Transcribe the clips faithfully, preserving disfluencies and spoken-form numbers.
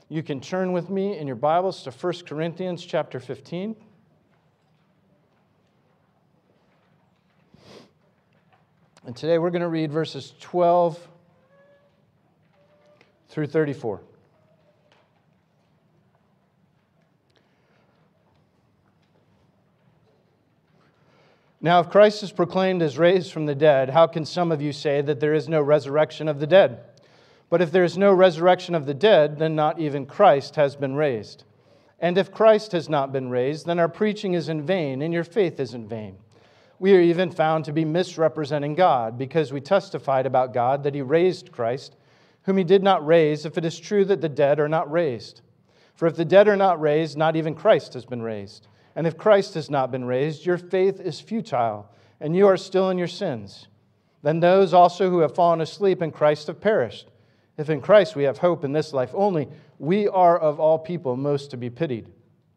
you can turn with me in your Bibles to First Corinthians chapter fifteen. And today we're going to read verses twelve through thirty-four. Now, if Christ is proclaimed as raised from the dead, how can some of you say that there is no resurrection of the dead? But if there is no resurrection of the dead, then not even Christ has been raised. And if Christ has not been raised, then our preaching is in vain, and your faith is in vain. We are even found to be misrepresenting God, because we testified about God that He raised Christ, whom He did not raise, if it is true that the dead are not raised. For if the dead are not raised, not even Christ has been raised. And if Christ has not been raised, your faith is futile, and you are still in your sins. Then those also who have fallen asleep in Christ have perished. If in Christ we have hope in this life only, we are of all people most to be pitied.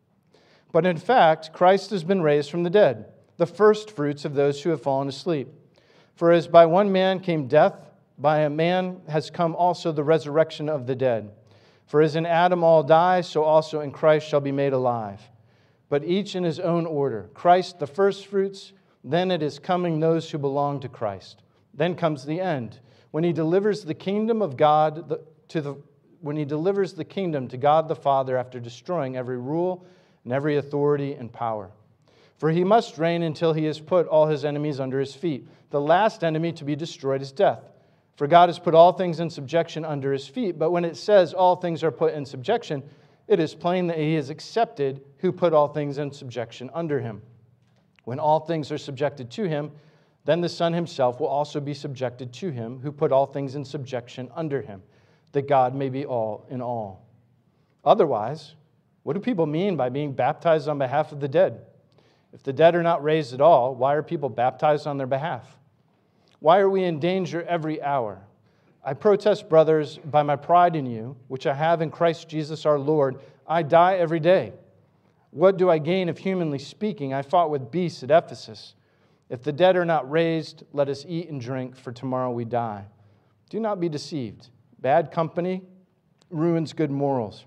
But in fact, Christ has been raised from the dead, the first fruits of those who have fallen asleep. For as by one man came death, by a man has come also the resurrection of the dead. For as in Adam all die, so also in Christ shall be made alive. But each in his own order. Christ the firstfruits, then it is coming those who belong to Christ. Then comes the end, when He delivers the kingdom of God to the when He delivers the kingdom to God the Father after destroying every rule and every authority and power. For He must reign until He has put all His enemies under His feet. The last enemy to be destroyed is death. For God has put all things in subjection under His feet. But when it says all things are put in subjection, it is plain that He has accepted who put all things in subjection under Him. When all things are subjected to Him, then the Son Himself will also be subjected to Him who put all things in subjection under Him, that God may be all in all. Otherwise, what do people mean by being baptized on behalf of the dead? If the dead are not raised at all, why are people baptized on their behalf? Why are we in danger every hour? I protest, brothers, by my pride in you, which I have in Christ Jesus our Lord, I die every day. What do I gain if, humanly speaking, I fought with beasts at Ephesus? If the dead are not raised, let us eat and drink, for tomorrow we die. Do not be deceived. Bad company ruins good morals.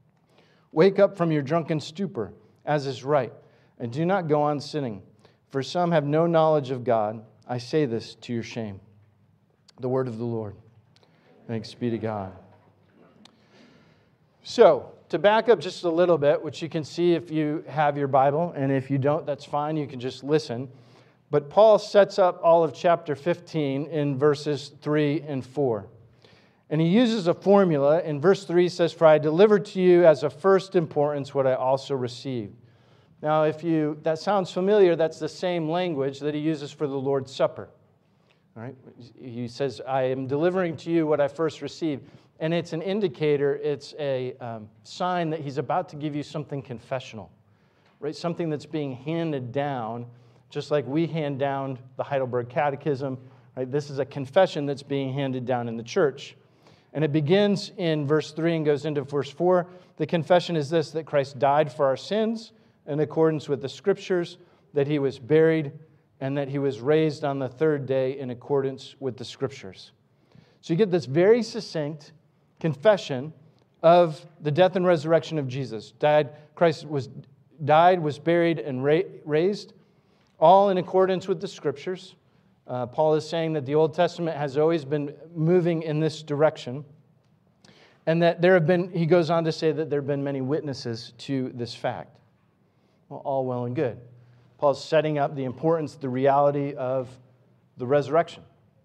Wake up from your drunken stupor, as is right, and do not go on sinning, for some have no knowledge of God. I say this to your shame. The word of the Lord. Thanks be to God. So, to back up just a little bit, which you can see if you have your Bible, and if you don't, that's fine, you can just listen. But Paul sets up all of chapter fifteen in verses three and four. And he uses a formula. In verse three, he says, "For I delivered to you as of first importance what I also received." Now, if you that sounds familiar, that's the same language that he uses for the Lord's Supper. All right? He says, I am delivering to you what I first received. And it's an indicator, it's a um, sign that he's about to give you something confessional, right? Something that's being handed down, just like we hand down the Heidelberg Catechism. Right? This is a confession that's being handed down in the church. And it begins in verse three and goes into verse four. The confession is this, that Christ died for our sins in accordance with the Scriptures, that He was buried, and that He was raised on the third day in accordance with the Scriptures. So you get this very succinct confession of the death and resurrection of Jesus. Died, Christ was died, was buried, and ra- raised, all in accordance with the Scriptures. Uh, Paul is saying that the Old Testament has always been moving in this direction, and that there have been, he goes on to say that there have been many witnesses to this fact. Well, all well and good. Paul's setting up the importance, the reality of the resurrection.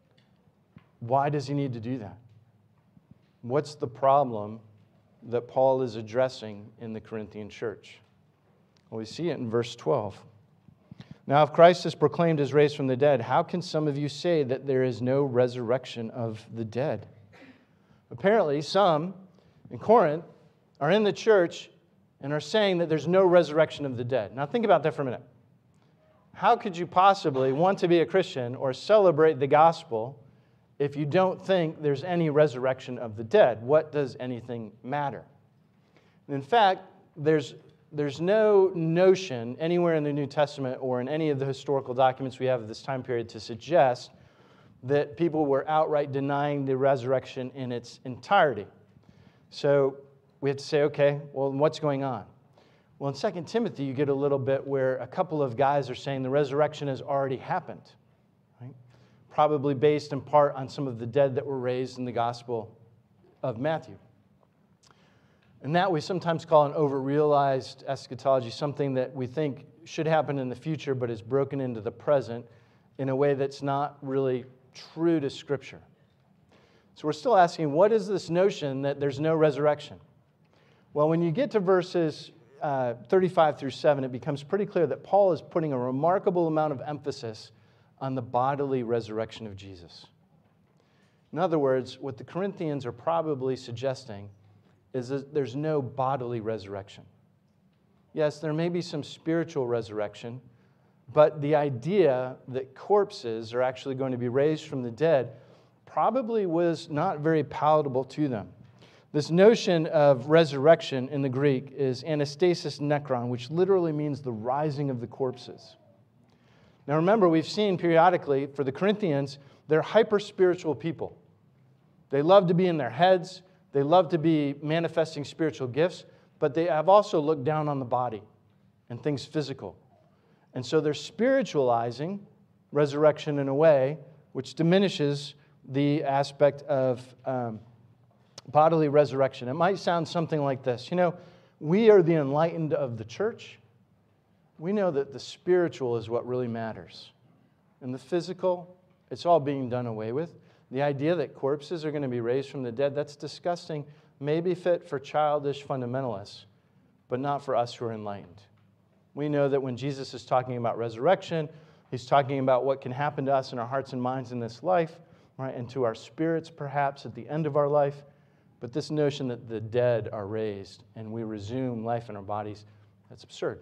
Why does he need to do that? What's the problem that Paul is addressing in the Corinthian church? Well, we see it in verse twelve. Now, if Christ is proclaimed as raised from the dead, how can some of you say that there is no resurrection of the dead? Apparently, some in Corinth are in the church and are saying that there's no resurrection of the dead. Now, think about that for a minute. How could you possibly want to be a Christian or celebrate the gospel if you don't think there's any resurrection of the dead? What does anything matter? And in fact, there's, there's no notion anywhere in the New Testament or in any of the historical documents we have of this time period to suggest that people were outright denying the resurrection in its entirety. So we have to say, okay, well, what's going on? Well, in Second Timothy, you get a little bit where a couple of guys are saying the resurrection has already happened, right? Probably based in part on some of the dead that were raised in the Gospel of Matthew. And that we sometimes call an overrealized eschatology, something that we think should happen in the future but is broken into the present in a way that's not really true to Scripture. So we're still asking, what is this notion that there's no resurrection? Well, when you get to verses uh, thirty-five through seven, it becomes pretty clear that Paul is putting a remarkable amount of emphasis on the bodily resurrection of Jesus. In other words, what the Corinthians are probably suggesting is that there's no bodily resurrection. Yes, there may be some spiritual resurrection, but the idea that corpses are actually going to be raised from the dead probably was not very palatable to them. This notion of resurrection in the Greek is anastasis nekron, which literally means the rising of the corpses. Now remember, we've seen periodically, for the Corinthians, they're hyper-spiritual people. They love to be in their heads. They love to be manifesting spiritual gifts, but they have also looked down on the body and things physical. And so they're spiritualizing resurrection in a way which diminishes the aspect of um, bodily resurrection. It might sound something like this. You know, we are the enlightened of the church. We know that the spiritual is what really matters. And the physical, it's all being done away with. The idea that corpses are going to be raised from the dead, that's disgusting, maybe fit for childish fundamentalists, but not for us who are enlightened. We know that when Jesus is talking about resurrection, he's talking about what can happen to us in our hearts and minds in this life, right, and to our spirits perhaps at the end of our life. But this notion that the dead are raised and we resume life in our bodies, that's absurd.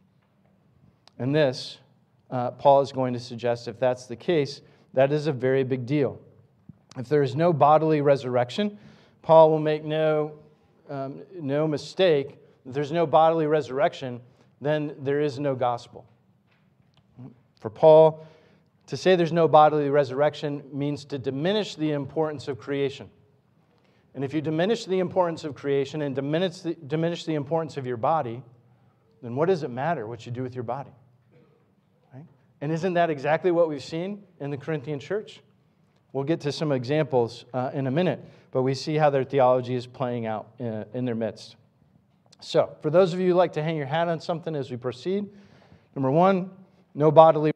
And this, uh, Paul is going to suggest, if that's the case, that is a very big deal. If there is no bodily resurrection, Paul will make no, um, no mistake. If there's no bodily resurrection, then there is no gospel. For Paul, to say there's no bodily resurrection means to diminish the importance of creation. And if you diminish the importance of creation and diminish the, diminish the importance of your body, then what does it matter what you do with your body? Right? And isn't that exactly what we've seen in the Corinthian church? We'll get to some examples uh, in a minute, but we see how their theology is playing out in, in their midst. So, for those of you who like to hang your hat on something as we proceed, number one, no bodily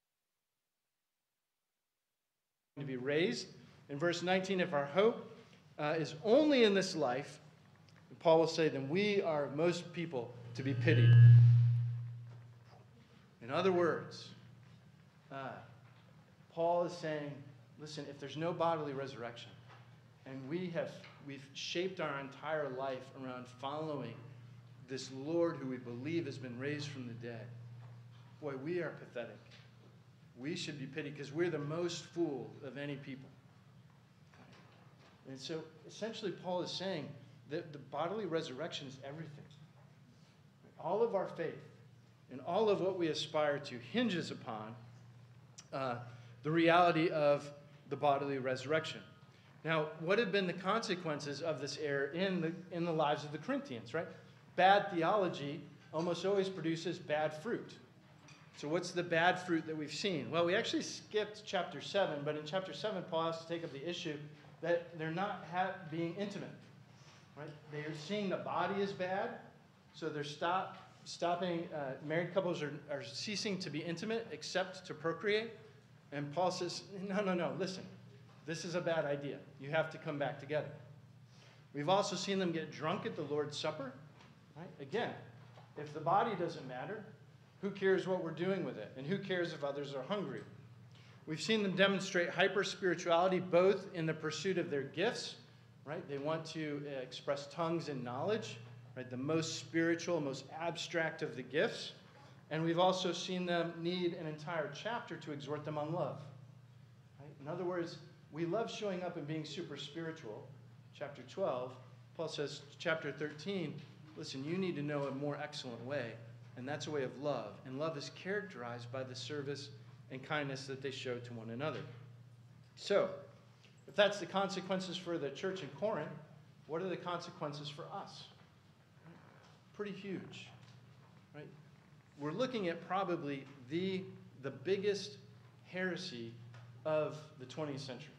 to be raised. In verse nineteen, if our hope uh, is only in this life, Paul will say, then we are most people to be pitied. In other words, uh, Paul is saying, listen, if there's no bodily resurrection, and we have we've shaped our entire life around following this Lord who we believe has been raised from the dead, boy, we are pathetic. We should be pitied because we're the most fooled of any people. And so essentially Paul is saying that the bodily resurrection is everything. All of our faith and all of what we aspire to hinges upon uh, the reality of the bodily resurrection. Now, what have been the consequences of this error in the, in the lives of the Corinthians, right? Bad theology almost always produces bad fruit. So what's the bad fruit that we've seen? Well, we actually skipped chapter seven, but in chapter seven, Paul has to take up the issue that they're not ha- being intimate, right? They're seeing the body is bad, so they're stop, stopping, uh, married couples are, are ceasing to be intimate except to procreate. And Paul says, no, no, no, listen, this is a bad idea. You have to come back together. We've also seen them get drunk at the Lord's Supper, right? Again, if the body doesn't matter, who cares what we're doing with it? And who cares if others are hungry? We've seen them demonstrate hyper-spirituality both in the pursuit of their gifts, right? They want to uh, express tongues and knowledge, right? The most spiritual, most abstract of the gifts. And we've also seen them need an entire chapter to exhort them on love, right? In other words, we love showing up and being super spiritual. Chapter twelve, Paul says, chapter thirteen, listen, you need to know a more excellent way. And that's a way of love. And love is characterized by the service and kindness that they show to one another. So, if that's the consequences for the church in Corinth, what are the consequences for us? Pretty huge, right? We're looking at probably the, the biggest heresy of the twentieth century,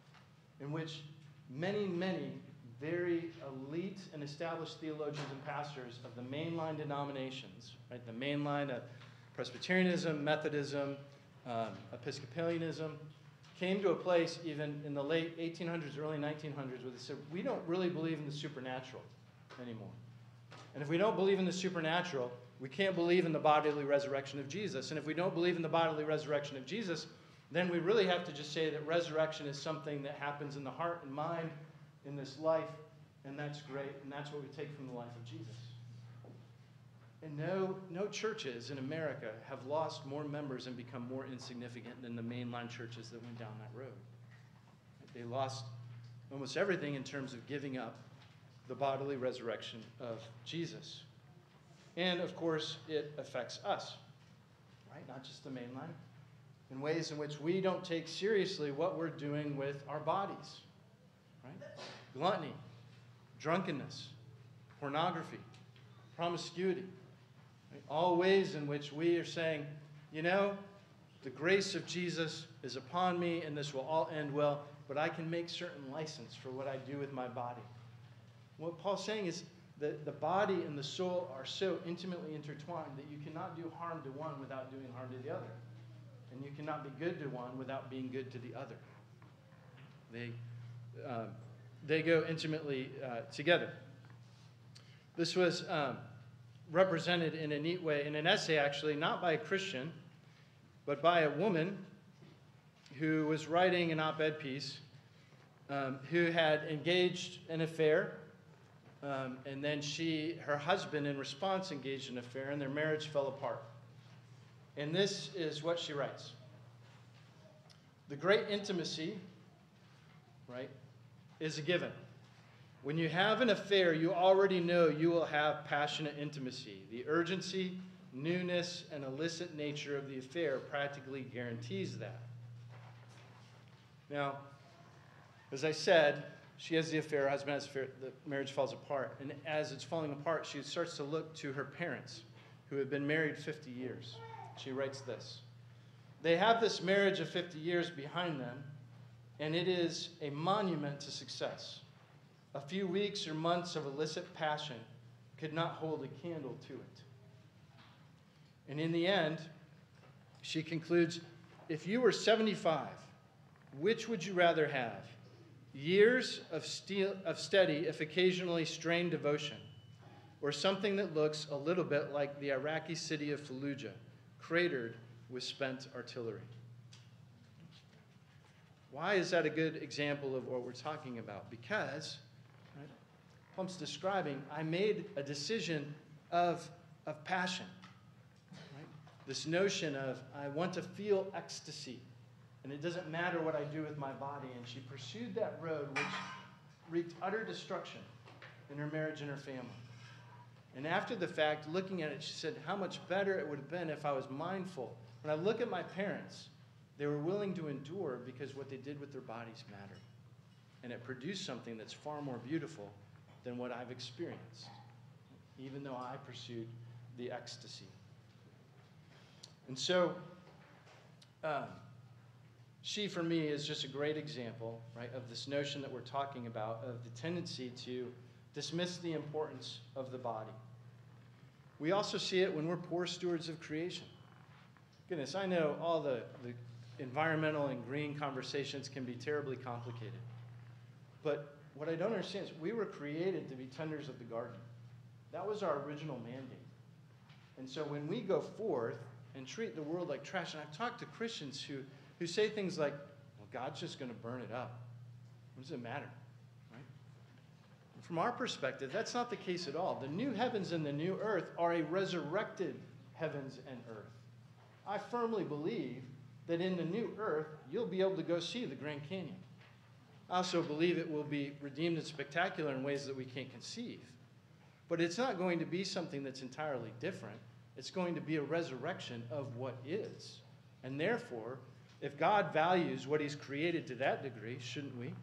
in which many, many very elite and established theologians and pastors of the mainline denominations, right? The mainline of Presbyterianism, Methodism, um, Episcopalianism, came to a place even in the late eighteen hundreds, early nineteen hundreds, where they said, we don't really believe in the supernatural anymore. And if we don't believe in the supernatural, we can't believe in the bodily resurrection of Jesus. And if we don't believe in the bodily resurrection of Jesus, then we really have to just say that resurrection is something that happens in the heart and mind in this life, and that's great, and that's what we take from the life of Jesus. And no, no churches in America have lost more members and become more insignificant than the mainline churches that went down that road. They lost almost everything in terms of giving up the bodily resurrection of Jesus. And, of course, it affects us, right? Not just the mainline. In ways in which we don't take seriously what we're doing with our bodies. Right? Gluttony, drunkenness, pornography, promiscuity. Right? All ways in which we are saying, you know, the grace of Jesus is upon me and this will all end well, but I can make certain license for what I do with my body. What Paul's saying is that the body and the soul are so intimately intertwined that you cannot do harm to one without doing harm to the other. And you cannot be good to one without being good to the other. They Uh, they go intimately uh, together. This was um, represented in a neat way in an essay, actually, not by a Christian, but by a woman who was writing an op-ed piece, um, who had engaged an affair, um, and then she, her husband, in response, engaged an affair, and their marriage fell apart. And this is what she writes. The great intimacy, right, is a given. When you have an affair, you already know you will have passionate intimacy. The urgency, newness, and illicit nature of the affair practically guarantees that. Now, as I said, she has the affair, her husband has the affair, the marriage falls apart. And as it's falling apart, she starts to look to her parents, who have been married fifty years. She writes this. They have this marriage of fifty years behind them, and it is a monument to success. A few weeks or months of illicit passion could not hold a candle to it. And in the end, she concludes, if you were seventy-five, which would you rather have? Years of, steel, of steady, if occasionally strained devotion, or something that looks a little bit like the Iraqi city of Fallujah, cratered with spent artillery. Why is that a good example of what we're talking about? Because, right, Paul's describing, I made a decision of, of passion. Right? This notion of, I want to feel ecstasy, and it doesn't matter what I do with my body. And she pursued that road which wreaked utter destruction in her marriage and her family. And after the fact, looking at it, she said, how much better it would have been if I was mindful. When I look at my parents, they were willing to endure because what they did with their bodies mattered. And it produced something that's far more beautiful than what I've experienced, even though I pursued the ecstasy. And so, um, she, for me, is just a great example, right, of this notion that we're talking about, of the tendency to dismiss the importance of the body. We also see it when we're poor stewards of creation. Goodness, I know all the, the environmental and green conversations can be terribly complicated. But what I don't understand is we were created to be tenders of the garden. That was our original mandate. And so when we go forth and treat the world like trash, and I've talked to Christians who, who say things like, well, God's just going to burn it up. What does it matter? From our perspective, that's not the case at all. The new heavens and the new earth are a resurrected heavens and earth. I firmly believe that in the new earth, you'll be able to go see the Grand Canyon. I also believe it will be redeemed and spectacular in ways that we can't conceive. But it's not going to be something that's entirely different. It's going to be a resurrection of what is. And therefore, if God values what he's created to that degree, shouldn't we?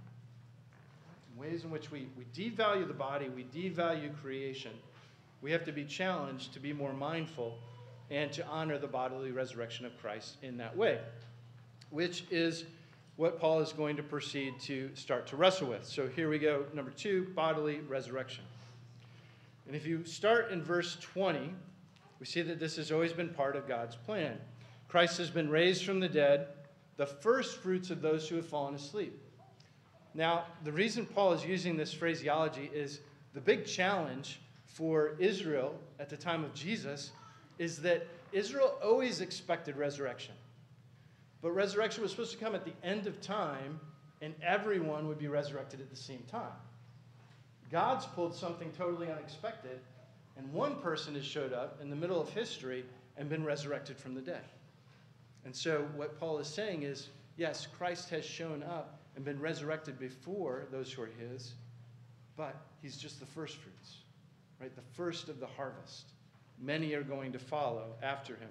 Ways in which we, we devalue the body, we devalue creation, we have to be challenged to be more mindful and to honor the bodily resurrection of Christ in that way, which is what Paul is going to proceed to start to wrestle with. So here we go, number two, bodily resurrection. And if you start in verse twenty, we see that this has always been part of God's plan. Christ has been raised from the dead, the first fruits of those who have fallen asleep. Now, the reason Paul is using this phraseology is the big challenge for Israel at the time of Jesus is that Israel always expected resurrection. But resurrection was supposed to come at the end of time, and everyone would be resurrected at the same time. God's pulled something totally unexpected, and one person has showed up in the middle of history and been resurrected from the dead. And so what Paul is saying is, yes, Christ has shown up and been resurrected before those who are his, but he's just the first fruits, right? The first of the harvest. Many are going to follow after him.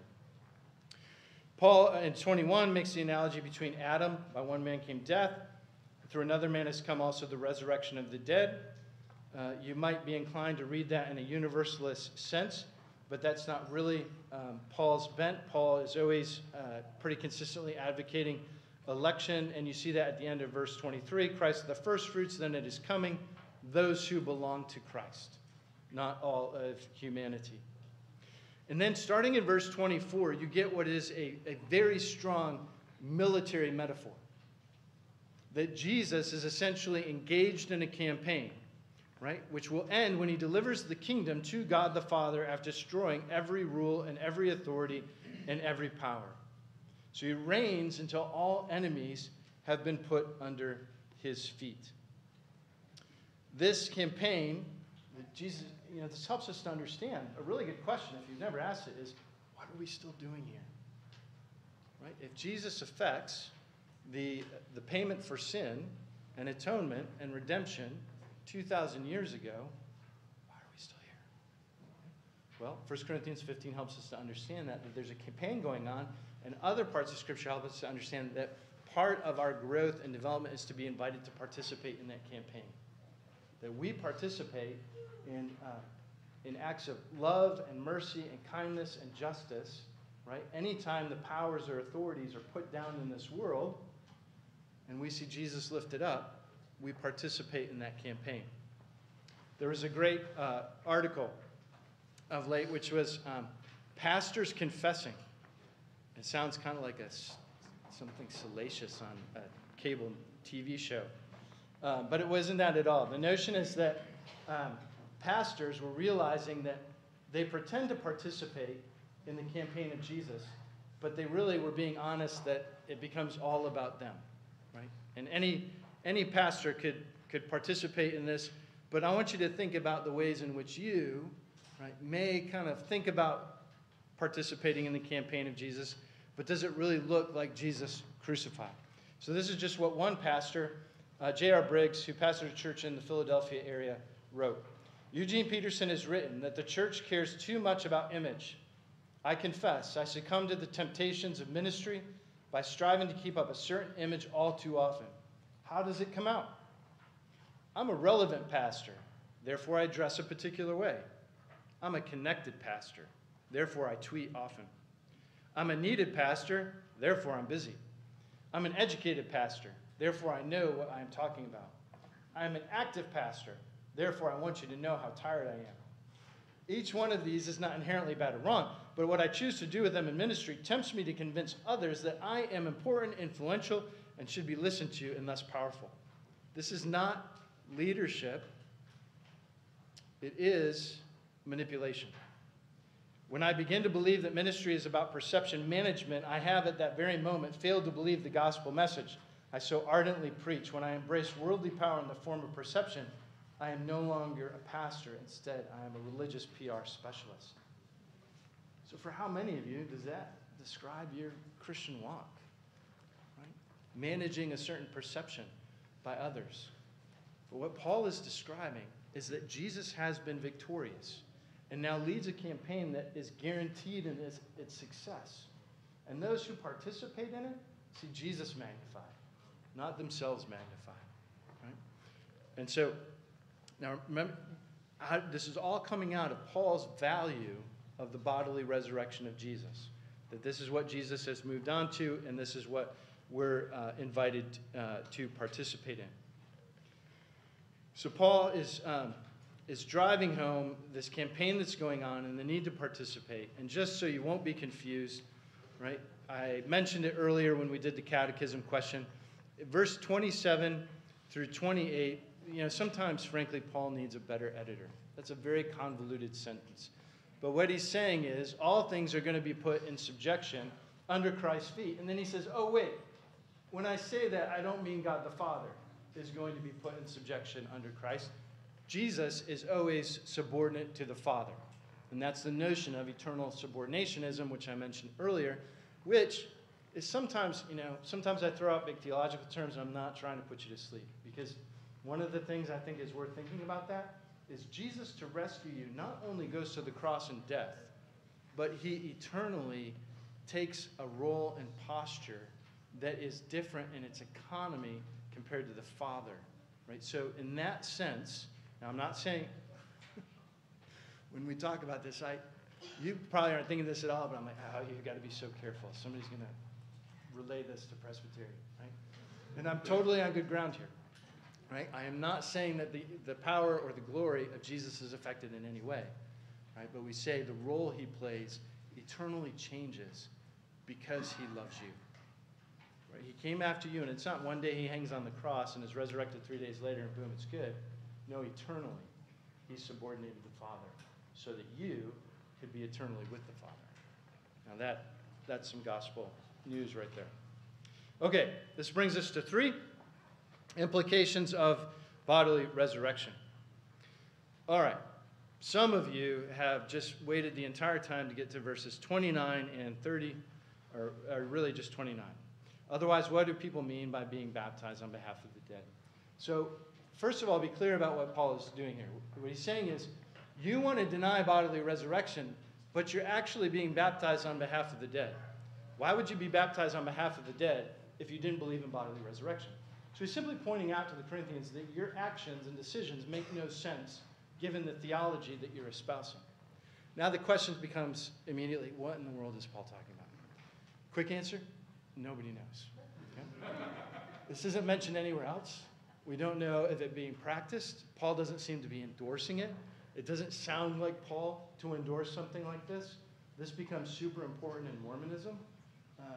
Paul, in twenty-one, makes the analogy between Adam, by one man came death, through another man has come also the resurrection of the dead. Uh, you might be inclined to read that in a universalist sense, but that's not really um, Paul's bent. Paul is always uh, pretty consistently advocating election, and you see that at the end of verse twenty-three. Christ is the first fruits, then it is coming, those who belong to Christ, not all of humanity. And then starting in verse twenty-four, you get what is a, a very strong military metaphor. That Jesus is essentially engaged in a campaign, right, which will end when he delivers the kingdom to God the Father after destroying every rule and every authority and every power. So he reigns until all enemies have been put under his feet. This campaign, Jesus, you know, this helps us to understand. A really good question, if you've never asked it, is what are we still doing here? Right? If Jesus effects the, the payment for sin and atonement and redemption two thousand years ago, why are we still here? Well, First Corinthians fifteen helps us to understand that, that there's a campaign going on. And other parts of Scripture help us to understand that part of our growth and development is to be invited to participate in that campaign. That we participate in, uh, in acts of love and mercy and kindness and justice, right? Anytime the powers or authorities are put down in this world and we see Jesus lifted up, we participate in that campaign. There was a great uh, article of late which was um, Pastors Confessing. It sounds kind of like a, something salacious on a cable T V show. Uh, but it wasn't that at all. The notion is that um, pastors were realizing that they pretend to participate in the campaign of Jesus, but they really were being honest that it becomes all about them, right? And any any pastor could could participate in this, but I want you to think about the ways in which you, right, may kind of think about participating in the campaign of Jesus, but does it really look like Jesus crucified? So this is just what one pastor, uh, J R Briggs, who pastored a church in the Philadelphia area, wrote. Eugene Peterson has written that the church cares too much about image. I confess, I succumb to the temptations of ministry by striving to keep up a certain image all too often. How does it come out? I'm a relevant pastor, therefore I dress a particular way. I'm a connected pastor, therefore I tweet often. I'm a needed pastor, therefore I'm busy. I'm an educated pastor, therefore I know what I am talking about. I'm an active pastor, therefore I want you to know how tired I am. Each one of these is not inherently bad or wrong, but what I choose to do with them in ministry tempts me to convince others that I am important, influential, and should be listened to and thus powerful. This is not leadership. It is manipulation. When I begin to believe that ministry is about perception management, I have at that very moment failed to believe the gospel message I so ardently preach. When I embrace worldly power in the form of perception, I am no longer a pastor. Instead, I am a religious P R specialist. So for how many of you does that describe your Christian walk? Right? Managing a certain perception by others. But what Paul is describing is that Jesus has been victorious and now leads a campaign that is guaranteed in its, its success. And those who participate in it see Jesus magnified, not themselves magnified. Right? And so, now remember, I, this is all coming out of Paul's value of the bodily resurrection of Jesus. That this is what Jesus has moved on to, and this is what we're uh, invited uh, to participate in. So Paul is, um, is driving home this campaign that's going on and the need to participate. And just so you won't be confused, right, I mentioned it earlier when we did the catechism question. Verse twenty-seven through twenty-eight, you know, sometimes, frankly, Paul needs a better editor. That's a very convoluted sentence. But what he's saying is all things are going to be put in subjection under Christ's feet. And then he says, oh, wait, when I say that, I don't mean God the Father is going to be put in subjection under Christ. Jesus is always subordinate to the Father. And that's the notion of eternal subordinationism, which I mentioned earlier, which is sometimes, you know, sometimes I throw out big theological terms and I'm not trying to put you to sleep. Because one of the things I think is worth thinking about that is Jesus, to rescue you, not only goes to the cross and death, but he eternally takes a role and posture that is different in its economy compared to the Father, right? So in that sense, now I'm not saying, when we talk about this, I, you probably aren't thinking this at all, but I'm like, oh, you've got to be so careful. Somebody's going to relay this to Presbyterian, right? And I'm totally on good ground here, right? I am not saying that the, the power or the glory of Jesus is affected in any way, right? But we say the role he plays eternally changes because he loves you. Right? He came after you, and it's not one day he hangs on the cross and is resurrected three days later and boom, it's good. No, eternally, he's subordinated to the Father so that you could be eternally with the Father. Now that that's some gospel news right there. Okay, this brings us to three implications of bodily resurrection. All right, some of you have just waited the entire time to get to verses twenty-nine and thirty, or, or really just twenty-nine. Otherwise, what do people mean by being baptized on behalf of the dead? So, first of all, be clear about what Paul is doing here. What he's saying is, you want to deny bodily resurrection, but you're actually being baptized on behalf of the dead. Why would you be baptized on behalf of the dead if you didn't believe in bodily resurrection? So he's simply pointing out to the Corinthians that your actions and decisions make no sense given the theology that you're espousing. Now the question becomes immediately, what in the world is Paul talking about? Quick answer, nobody knows. Okay? This isn't mentioned anywhere else. We don't know if it being practiced. Paul doesn't seem to be endorsing it. It doesn't sound like Paul to endorse something like this. This becomes super important in Mormonism. Uh,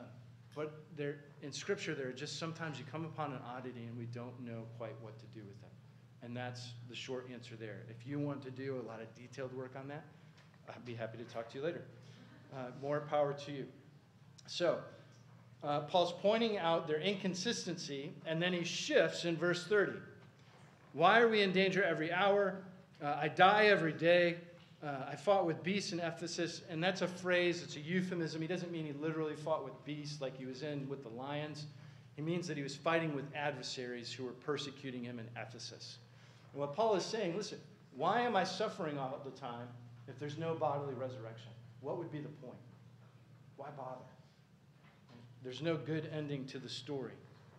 But there, in Scripture, there are just sometimes you come upon an oddity and we don't know quite what to do with them. And that's the short answer there. If you want to do a lot of detailed work on that, I'd be happy to talk to you later. Uh, more power to you. So, uh, Paul's pointing out their inconsistency, and then he shifts in verse thirty. Why are we in danger every hour? Uh, I die every day. Uh, I fought with beasts in Ephesus, and that's a phrase, it's a euphemism. He doesn't mean he literally fought with beasts like he was in with the lions. He means that he was fighting with adversaries who were persecuting him in Ephesus. And what Paul is saying, listen, why am I suffering all the time if there's no bodily resurrection? What would be the point? Why bother? There's no good ending to the story.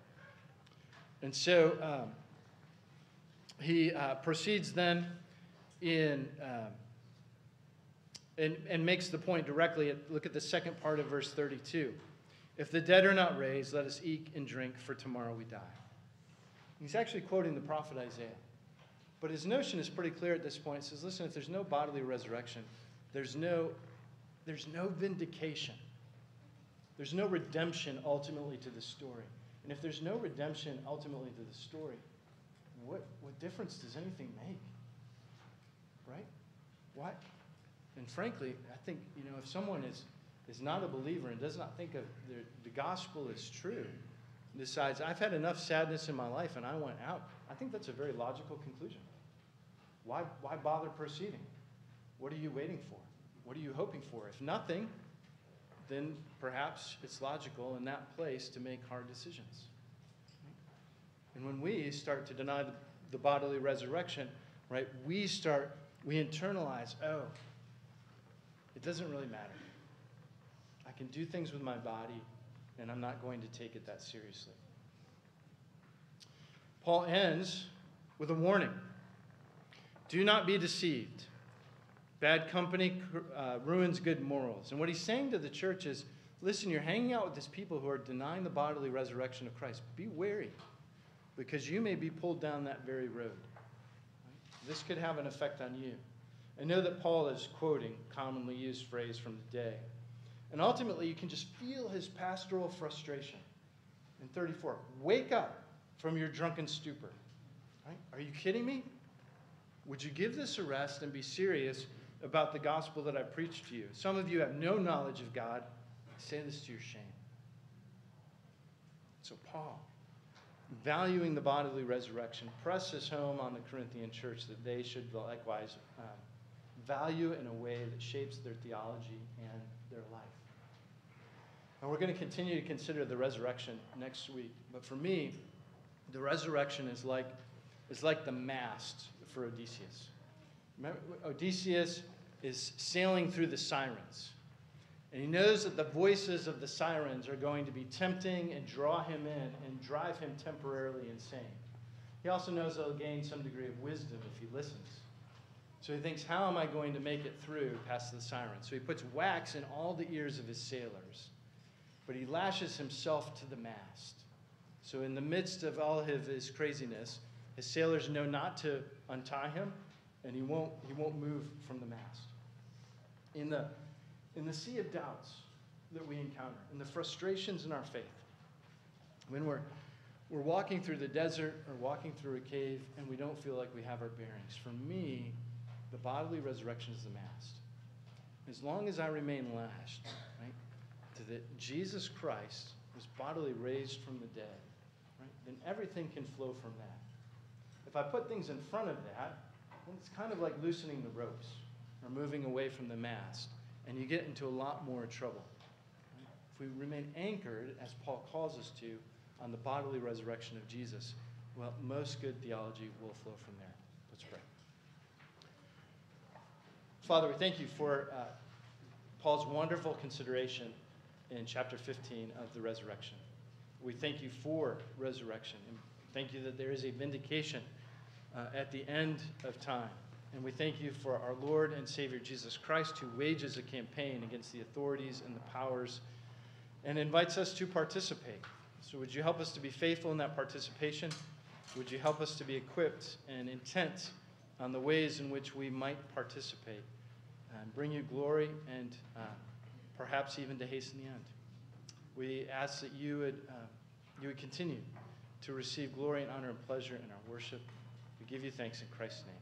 And so um, he uh, proceeds then in... Um, And, and makes the point directly. Look at the second part of verse thirty-two. If the dead are not raised, let us eat and drink, for tomorrow we die. He's actually quoting the prophet Isaiah. But his notion is pretty clear at this point. He says, listen, if there's no bodily resurrection, there's no, there's no vindication. There's no redemption ultimately to the story. And if there's no redemption ultimately to the story, what, what difference does anything make? Right? Why? And frankly, I think, you know, if someone is, is not a believer and does not think of the, the gospel is true, decides, I've had enough sadness in my life and I want out, I think that's a very logical conclusion. Why, why bother proceeding? What are you waiting for? What are you hoping for? If nothing, then perhaps it's logical in that place to make hard decisions. And when we start to deny the, the bodily resurrection, right, we start, we internalize, oh, it doesn't really matter. I can do things with my body, and I'm not going to take it that seriously. Paul ends with a warning. Do not be deceived. Bad company uh, ruins good morals. And what he's saying to the church is, listen, you're hanging out with these people who are denying the bodily resurrection of Christ. Be wary, because you may be pulled down that very road. Right? This could have an effect on you. I know that Paul is quoting commonly used phrase from the day. And ultimately, you can just feel his pastoral frustration. In thirty-four, wake up from your drunken stupor. Right? Are you kidding me? Would you give this a rest and be serious about the gospel that I preached to you? Some of you have no knowledge of God. I say this to your shame. So Paul, valuing the bodily resurrection, presses home on the Corinthian church that they should likewise um, value in a way that shapes their theology and their life. And we're going to continue to consider the resurrection next week. But for me, the resurrection is like, is like the mast for Odysseus. Remember, Odysseus is sailing through the sirens. And he knows that the voices of the sirens are going to be tempting and draw him in and drive him temporarily insane. He also knows that he'll gain some degree of wisdom if he listens. So he thinks, how am I going to make it through past the sirens? So he puts wax in all the ears of his sailors, but he lashes himself to the mast. So in the midst of all of his craziness, his sailors know not to untie him, and he won't, he won't move from the mast. In the, in the sea of doubts that we encounter, in the frustrations in our faith, when we're, we're walking through the desert or walking through a cave and we don't feel like we have our bearings, for me, the bodily resurrection is the mast. As long as I remain lashed, right, to that Jesus Christ was bodily raised from the dead, right, then everything can flow from that. If I put things in front of that, then it's kind of like loosening the ropes or moving away from the mast, and you get into a lot more trouble. Right? If we remain anchored, as Paul calls us to, on the bodily resurrection of Jesus, well, most good theology will flow from there. Let's pray. Father, we thank you for uh, Paul's wonderful consideration in chapter fifteen of the resurrection. We thank you for resurrection, and thank you that there is a vindication uh, at the end of time. And we thank you for our Lord and Savior Jesus Christ, who wages a campaign against the authorities and the powers and invites us to participate. So would you help us to be faithful in that participation? Would you help us to be equipped and intent on the ways in which we might participate and bring you glory and uh, perhaps even to hasten the end? We ask that you would, uh, you would continue to receive glory and honor and pleasure in our worship. We give you thanks in Christ's name.